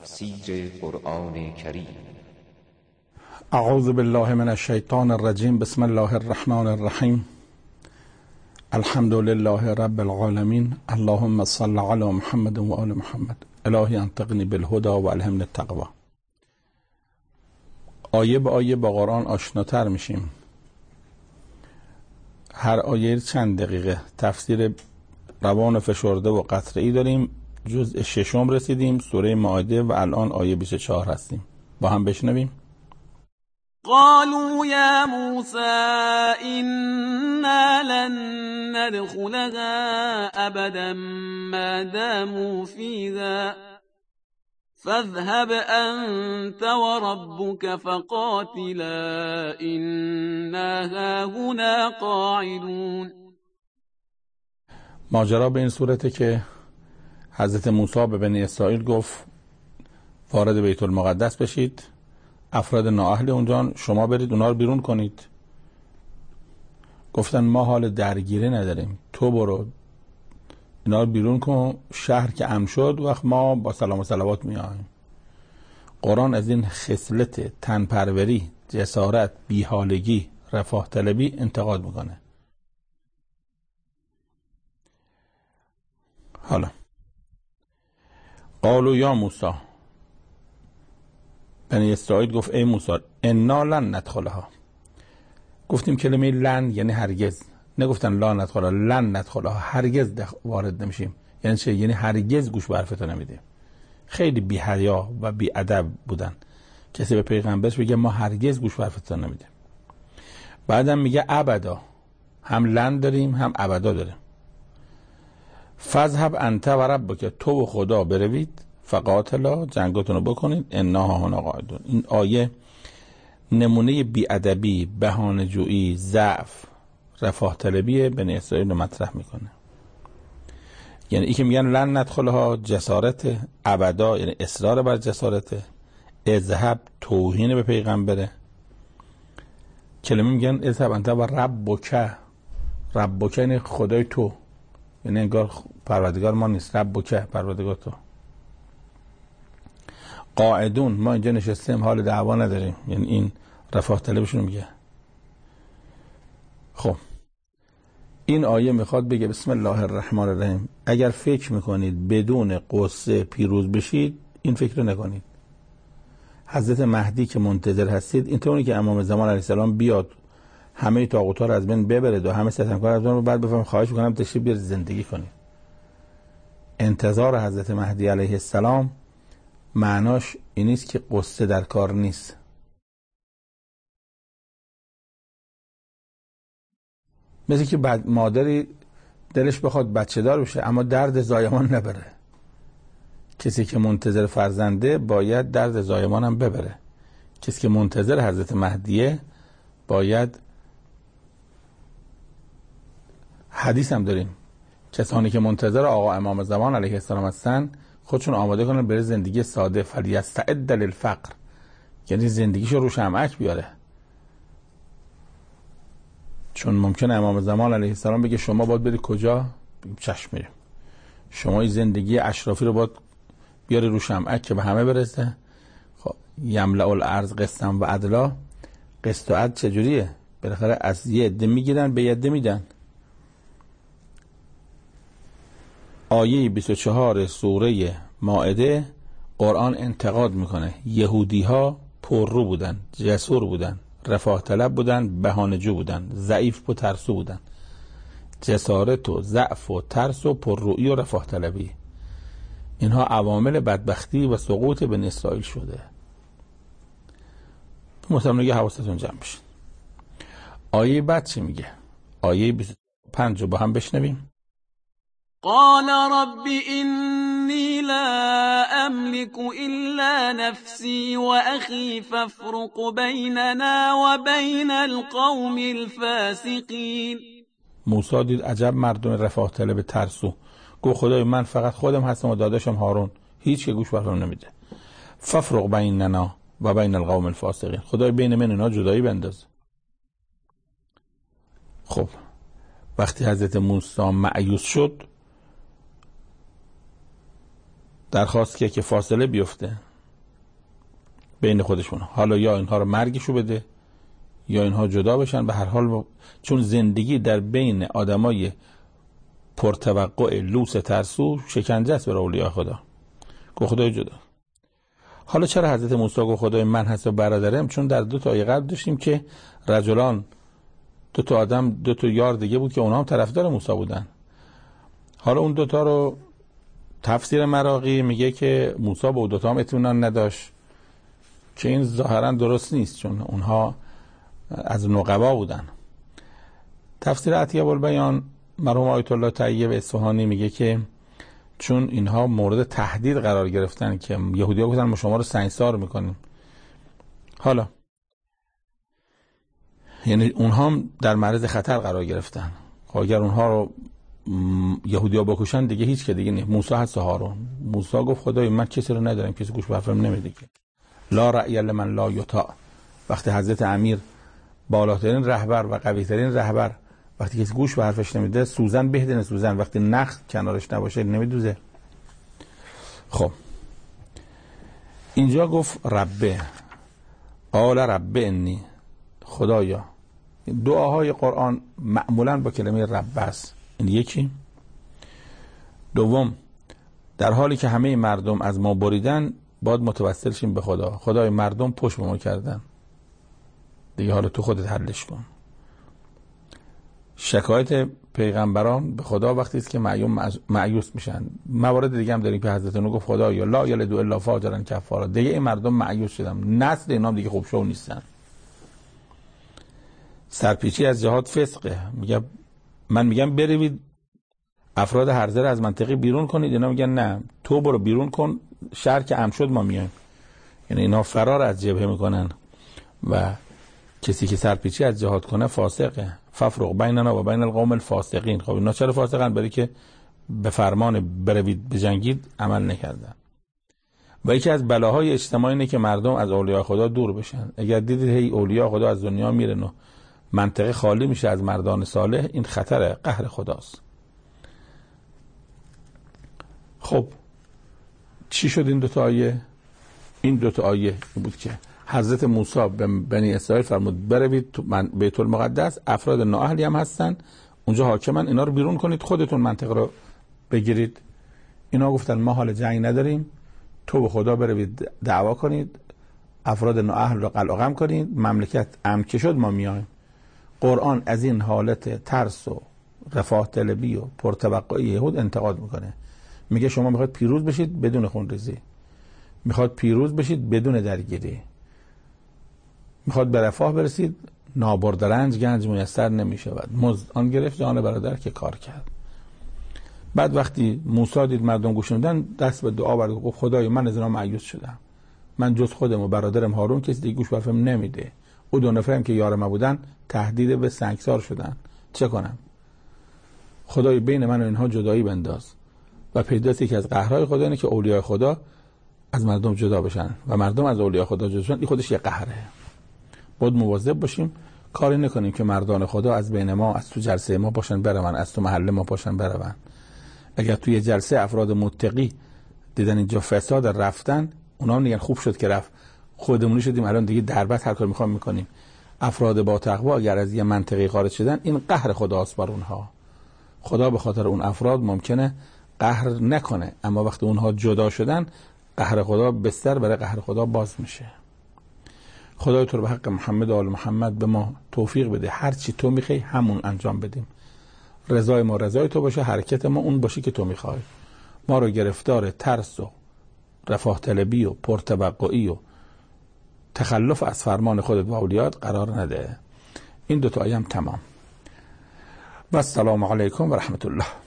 تفسیر قرآن کریم. اعوذ بالله من الشیطان الرجیم. بسم الله الرحمن الرحیم. الحمد لله رب العالمین. اللهم صل علی محمد و آل محمد. الهی انطقنی بالهدى و الهمنی التقوی. آیه به آیه با قرآن آشناتر میشیم. هر آیه چند دقیقه تفسیر روان فشرده و قطعی داریم. جزء ششم رسیدیم، سوره مائده، و الان آیه 24 هستیم. با هم بشنویم. قالوا يا موسى إنا لن ندخلها أبدا ما داموا فيها فاذهب أنت وربك فقاتلا إنا هاهنا قاعدون. ماجرا به این صورته که حضرت موسی به بنی اسرائیل گفت وارد بیت المقدس بشید، افراد نااهل اونجا شما برید اونا رو بیرون کنید. گفتن ما حال درگیری نداریم، تو برو اینا رو بیرون کن، شهر که امن شد وقت ما با سلام و صلوات میایم. قرآن از این خصلت تنپروری، جسارت، بیحالگی، رفاه طلبی انتقاد میکنه. حالا قالوا یا موسی، بنی اسرائیل گفت ای موسی انا لن ندخلها. گفتیم کلمه لن یعنی هرگز، نگفتن لا ندخلها، لن ندخلها، هرگز وارد نمیشیم. یعنی چه؟ یعنی هرگز گوش به حرفتو نمیدیم. خیلی بی حیا و بی ادب بودن کسی به پیغمبرش بگه ما هرگز گوش به حرفتو نمیدیم. بعدم میگه ابدا، هم لن داریم هم ابدا داریم. فذهب انت و ربک، تو و خدا بروید، فقاتلا، جنگاتونو بکنید، انا هاهنا قاعدون. این آیه نمونه بی‌ادبی، بهانه‌جویی، ضعف، رفاه طلبی بنی اسرائیل رو مطرح میکنه. یعنی این که میگن لن ندخلها جسارت، ابدا یعنی اصرار بر جسارت، اذهب توهین به پیغمبره. کلمه میگن اذهب انت و ربک، ربک یعنی خدای تو، یعنی انگار پروردگار ما نیست، ربک پروردگار تو. قاعدون، ما اینجا نشستیم حال دعوا نداریم، یعنی این رفاه طلبشون میگه. خب این آیه میخواد بگه بسم الله الرحمن الرحیم، اگر فکر میکنید بدون قصه پیروز بشید این فکر رو نکنید. حضرت مهدی که منتظر هستید اینطوری که امام زمان علیه السلام بیاد همه طاغوت‌ها رو از بین ببرد و همه ستمکار از بین، بعد بفهم خواهش میکنم تشریف بیارید زندگی کنید. انتظار حضرت مهدی علیه السلام معناش این نیست که قصه در کار نیست. مثل که مادری دلش بخواد بچه دار بشه اما درد زایمان نبره. کسی که منتظر فرزنده باید درد زایمان هم ببره. کسی که منتظر حضرت مهدیه باید، حدیث هم داریم، کسانی که منتظر آقا امام زمان علیه السلام هستن خودشون آماده کنن برای زندگی ساده، فلیستعد للفقر، یعنی زندگیشو رو شمعک بیاره. چون ممکنه امام زمان علیه السلام بگه شما باید بری کجا؟ بگیم چشم میریم. شما این زندگی اشرافی رو باید بیاری رو شمعک که به همه برسه. خب یملأ الارض قسطا و عدلا، قسط و عدل چجوریه؟ بالاخره از یه عده میگیرن به یه عده میدن. آیه 24 سوره مائده قرآن انتقاد میکنه. یهودی ها پررو بودن، جسور بودن، رفاه طلب بودن، بهانه‌جو بودن، ضعیف و ترسو بودن. جسارت و ضعف و ترس و پررویی و رفاه طلبی، اینها عوامل بدبختی و سقوط بنی اسرائیل شده. متمنیه حواستون جمع بشه. آیه بعد چی میگه؟ آیه 25 رو با هم بشنویم. قال رب إني لا أملك إلا نفسي وأخي فافرق بيننا وبين القوم الفاسقين. موسی دید عجب مردم رفاه طلب ترسو، گفت خدای من فقط خودم هستم و داداشم هارون، هیچ که گوش برام نمیده. فافرق بیننا و بین القوم الفاسقین، خدای بین من اینا جدایی بنداز. خب وقتی حضرت موسی مایوس شد درخواست که فاصله بیفته، بین خودشون. حالا یا اینها رو مرگشو بده یا اینها جدا بشن. به هر حال چون زندگی در بین آدمای پرتوقع لوس ترسو شکنجه است برای اولیاء خدا. گفت خدای جدا. حالا چرا حضرت موسی گفت خدای من هست و برادرم؟ چون در 2 تا آیه قبل داشتیم که رجلان 2 تا آدم 2 تا یار دیگه بود که اونها هم طرفدار موسی بودن. حالا اون 2 تا رو تفسیر مراغی میگه که موسی با 2 تا هم اطمینان نداشت که این ظاهرا درست نیست چون اونها از نقبا بودن. تفسیر عطیه البیان مرحوم آیت الله طیب اصفهانی میگه که چون اینها مورد تهدید قرار گرفتن که یهودی‌ها گفتن ما شما رو سنگسار میکنیم. حالا یعنی اونها هم در معرض خطر قرار گرفتن. اگر اونها رو یهودی‌ها بکشن دیگه هیچ که دیگه نیست. موسی هست و هارون. موسی گفت خدای من کسی رو ندارم، کسی گوش به حرفم نمیده که لا رأی لمن لا یطاع. وقتی حضرت امیر بالاترین رهبر و قوی‌ترین رهبر وقتی کسی گوش به حرفش نمیده سوزن بهدن سوزن، وقتی نخ کنارش نباشه نمیدوزه. خب اینجا گفت ربه قال ربه انی، خدایا. دعاهای قرآن معمولا با کلمه رب است. این یکی. دوم در حالی که همه مردم از ما بریدن باید متوسل شیم به خدا. خدای مردم پشت به ما کردن دیگه، حالا تو خودت حلش کن. شکایت پیغمبران به خدا وقتی است که مایوس میشن. موارد دیگه هم داریم که حضرت نوح گفت خدایا لا یلدوا الا فاجرا کفارا. دیگه این مردم مایوس شدن، نسل اینا دیگه خوب شو نیستن. سرپیچی از جهاد فسقه. من میگم بروید افراد هرزه رو از منطقه بیرون کنید، اینا میگن نه تو برو بیرون کن، شهر که امن شد ما میایم. یعنی اینا فرار از جبهه میکنن و کسی که سرپیچی از جهاد کنه فاسقه. ففرق بیننا و بین القوم الفاسقین. خب اینا چرا فاسقن؟ برای که به فرمان بروید بجنگید عمل نکردن. و یکی از بلاهای اجتماعی اینه که مردم از اولیاء خدا دور بشن. اگر دیدید هی اولیاء خدا از دنیا میرن و منطقه خالی میشه از مردان صالح، این خطر قهر خداست. خب چی شد این 2 تا آیه؟ این 2 تا آیه بود که حضرت موسی به بنی اسرائیل فرمود بروید تو بیت المقدس، افراد نااهلی هم هستن اونجا حاکمن، اینا رو بیرون کنید، خودتون منطقه رو بگیرید. اینا گفتن ما حال جنگ نداریم، تو به خدا بروید دعوا کنید، افراد نااهل رو قلقم کنید، مملکت امن که شد ما میایم. قرآن از این حالت ترس و رفاه طلبی و پرتوقعی یهود انتقاد میکنه. میگه شما میخواد پیروز بشید بدون خونریزی، میخواد پیروز بشید بدون درگیری، میخواد به رفاه برسید، نابرد رنج گنج میسر نمیشود، مزد آن گرفت جان برادر که کار کرد. بعد وقتی موسی دید مردم گوش نمیدن دست به دعا برد، گفت خدای من از اینا مایوس شدم، من جز خودم و برادرم هارون کسی دیگه گوش برفم نمیده. او 2 نفرم که یار ما بودن تهدید به سنگسار شدن، چه کنم؟ خدای بین من و اینها جدایی بنداز. و پیداستی که از قهرهای خدا اینه که اولیاء خدا از مردم جدا بشن و مردم از اولیاء خدا جدا بشن. این خودش یه قهره. باید مواظب باشیم کاری نکنیم که مردان خدا از بین ما، از تو جلسه ما باشن برون، از تو محله ما باشن برون. اگر توی جلسه افراد متقی دیدن اینجا فساد رفتن، اونا میگن خوب شد که رفت، خودمونی شدیم الان دیگه دربست هر کاری میخوام میکنیم. افراد با تقوا اگر از یه منطقه خارج شدن این قهر خداست بر اونها. خدا به خاطر اون افراد ممکنه قهر نکنه، اما وقتی اونها جدا شدن قهر خدا بستر برای قهر خدا باز میشه. خدای تو رو به حق محمد و آل محمد به ما توفیق بده هر چی تو میخوای همون انجام بدیم. رضای ما رضای تو باشه، حرکت ما اون باشه که تو میخوای. ما رو گرفتار ترس و رفاه طلبی و پرتوقعی و تخلف از فرمان خودت و اولیات قرار نده. این 2 تا آیه هم تمام. و السلام علیکم و رحمت الله.